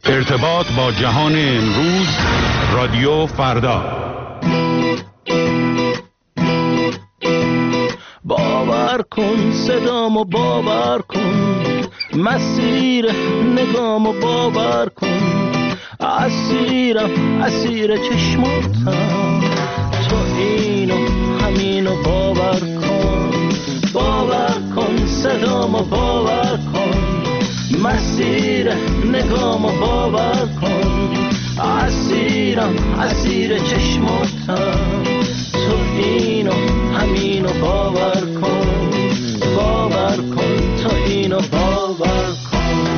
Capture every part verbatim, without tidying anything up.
ارتباط با جهان امروز، رادیو فردا. باور کن صدامو، باور کن مسیر نگامو، باور کن اسیرم اسیر چشماتم، تو اینو همینو باور کن. باور کن صدامو، باور کن مسیر نگامو، باور کن اسیرم اسیر چشماتم، تو اینو همینو باور کن. باور کن تو اینو باور کن.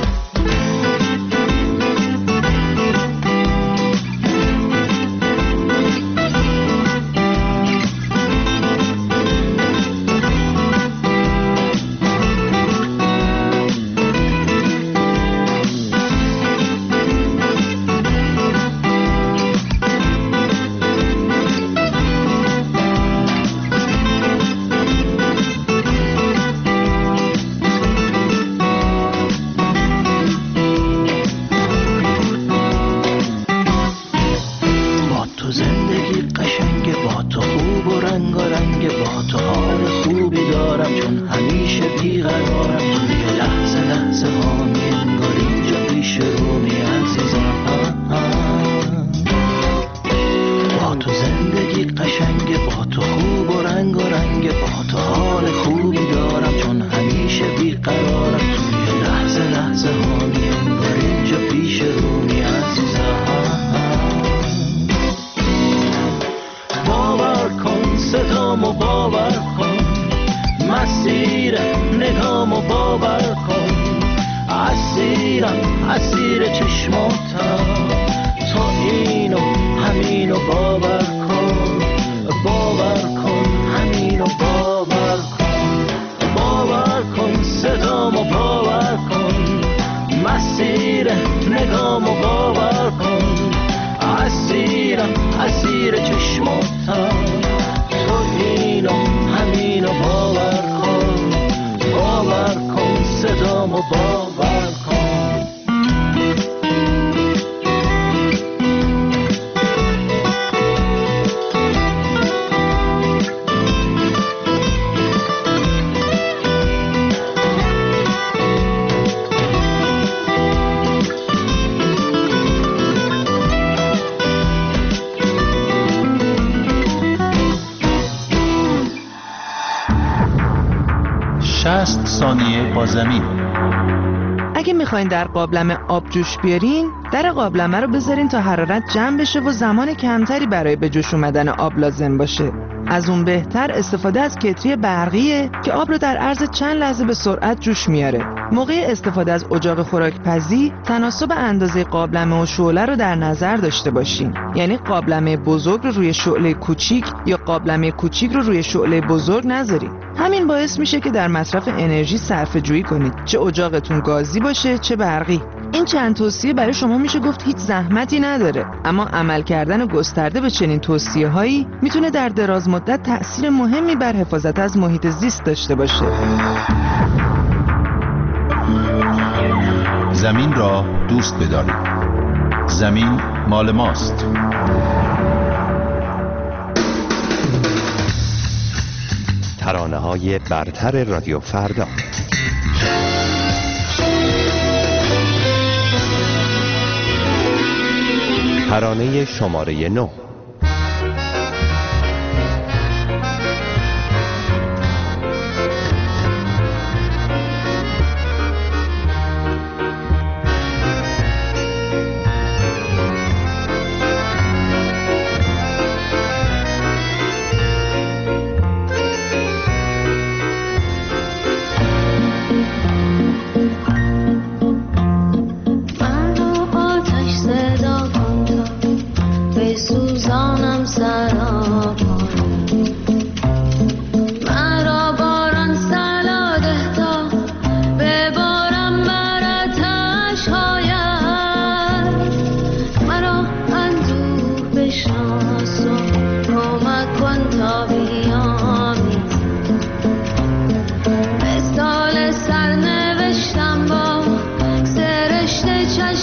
شصت ثانیه با زمین. اگه میخواین در قابلمه آب جوش بیارین، در قابلمه رو بذارین تا حرارت جمع بشه و زمان کمتری برای به جوش اومدن آب لازم باشه. از اون بهتر استفاده از کتری برقیه که آب رو در عرض چند لحظه به سرعت جوش میاره. موقع استفاده از اجاق خوراکپزی تناسب اندازه قابلمه و شعله رو در نظر داشته باشین. یعنی قابلمه بزرگ رو روی شعله کوچیک یا قابلمه کوچیک رو روی شعله بزرگ نذارین. همین باعث میشه که در مصرف انرژی صرفه جویی کنید، چه اجاقتون گازی باشه چه برقی. این چند توصیه برای شما میشه گفت هیچ زحمتی نداره، اما عمل کردن گسترده به چنین توصیه هایی میتونه در دراز مدت تأثیر مهمی بر حفاظت از محیط زیست داشته باشه. زمین را دوست بدارید. زمین مال ماست. ترانه های برتر رادیو فردا. ترانه شماره نه. من رو آتش صدا کن تا بسوز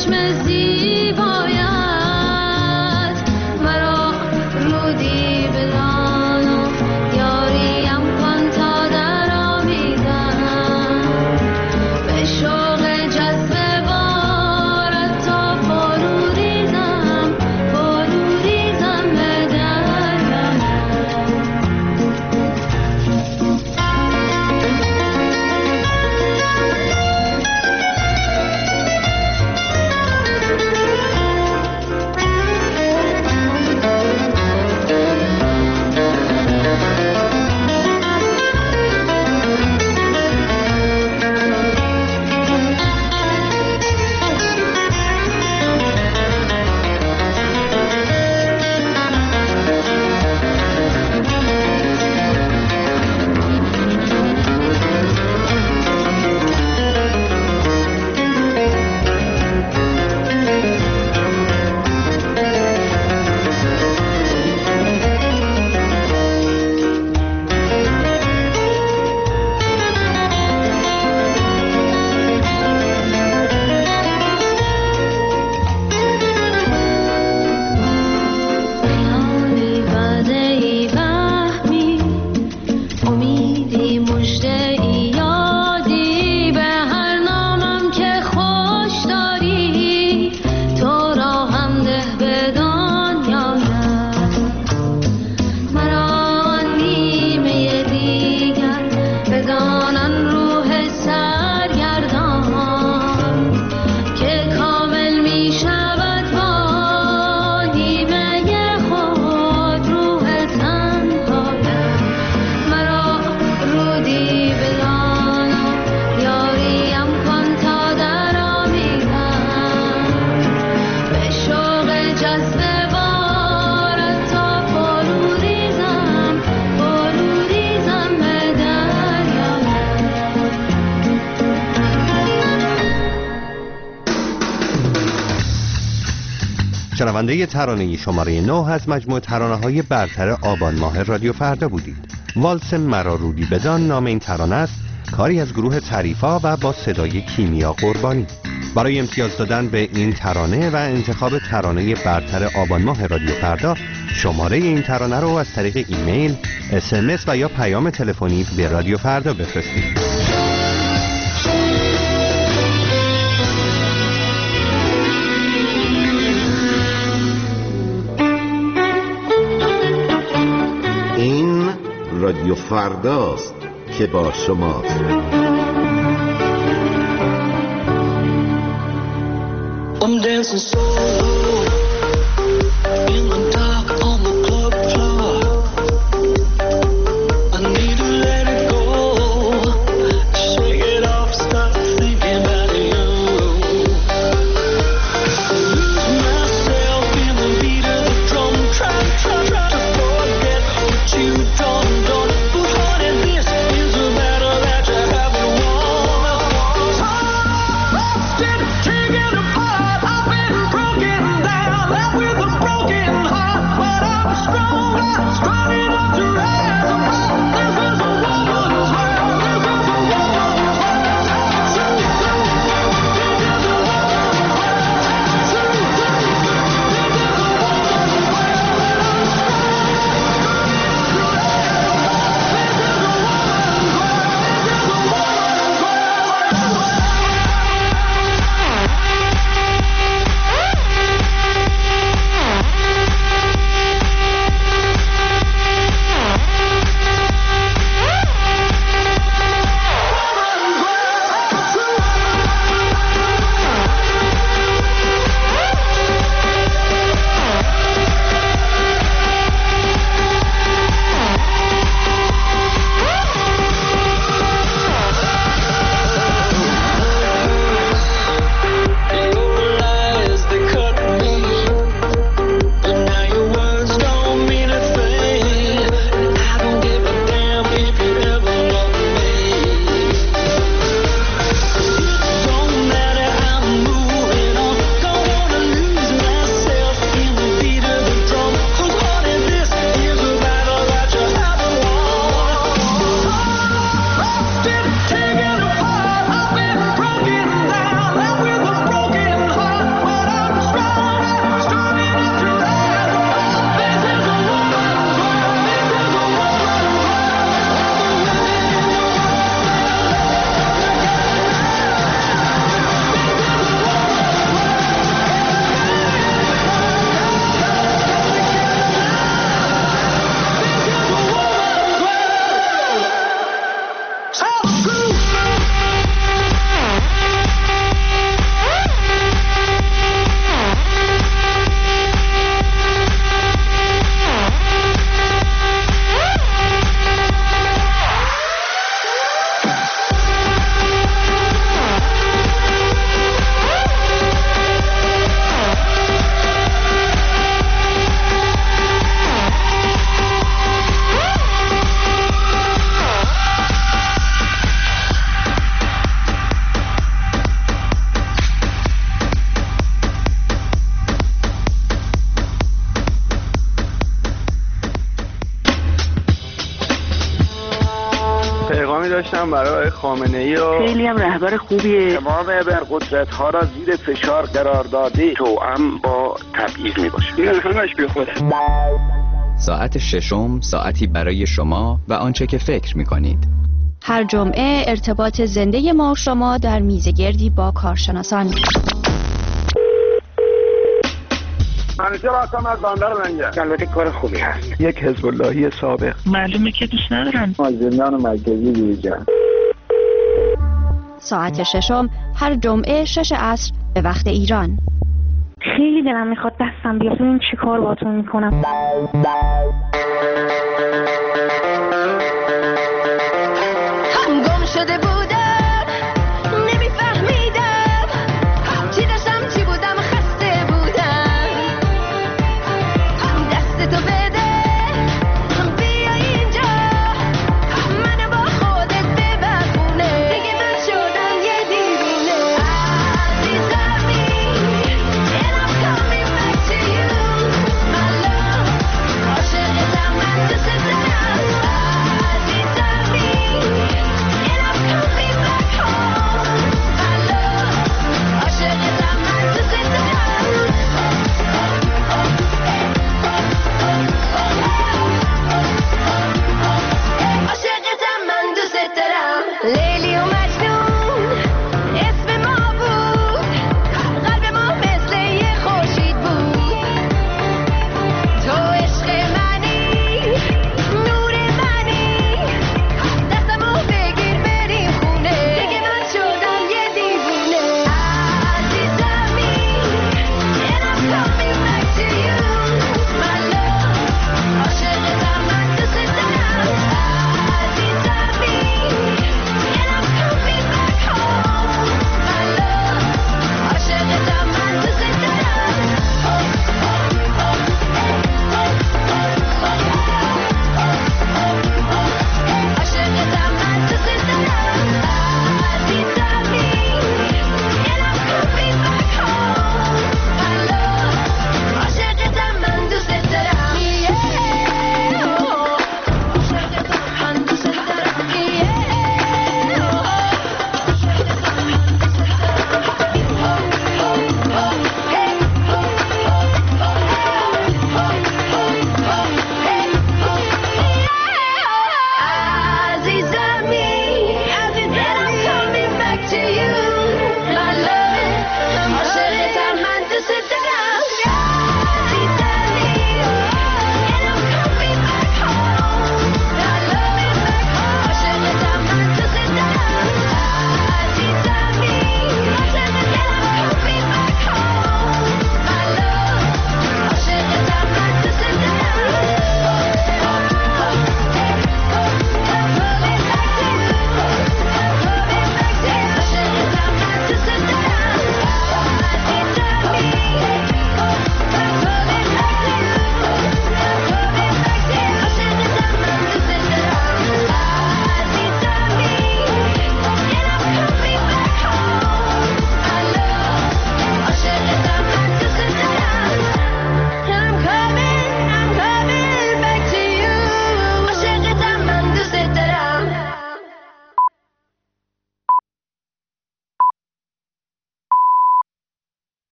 چشم زیبایت مرا رودی بدان و یاریم کن تا در آمیزم به شوق جذب بارت تا فرو ریزم فرو ریزم به دریا. شنونده ترانه شماره نه از مجموعه ترانه‌های برتر آبان ماه رادیو فردا بودید. والس مرا رودی بدان نام این ترانه است، کاری از گروه تعریفا و با صدای کیمیا قربانی. برای امتیاز دادن به این ترانه و انتخاب ترانه برتر آبان ماه رادیو فردا، شماره این ترانه رو از طریق ایمیل، اس ام اس و یا پیام تلفنی به رادیو فردا بفرستید. این رادیو فرداست که با شماست. I'm dancing solo in the dark on the club floor. I need to let it go, shake it off, stop thinking about you. Lose myself in the beat of the drum, try, try, try to forget what you done, done. But honey, this is a battle that you haven't won. Lost it, taken apart, I've been broken down. هم برای خامنه‌ای و خیلی هم رهبر خوبیه. تمام ابرقدرت‌ها را زیر فشار قرار داده توأم با تبعیض میباشه. این همش بی خوده. ساعت ششم ساعتی برای شما و آنچه که فکر می‌کنید. هر جمعه ارتباط زنده ما و شما در میزگردی با کارشناسان. منیجر آسام از بندر منجر. البته کار خوبی هست. یک حزب اللهی سابق. معلومه که دوست ندارن. زندان مرکزی دیجا. ساعت ششم هر جمعه شش عصر به وقت ایران. خیلی دلم میخواد دستم بیاد ببینم چی کار باتون میکنم.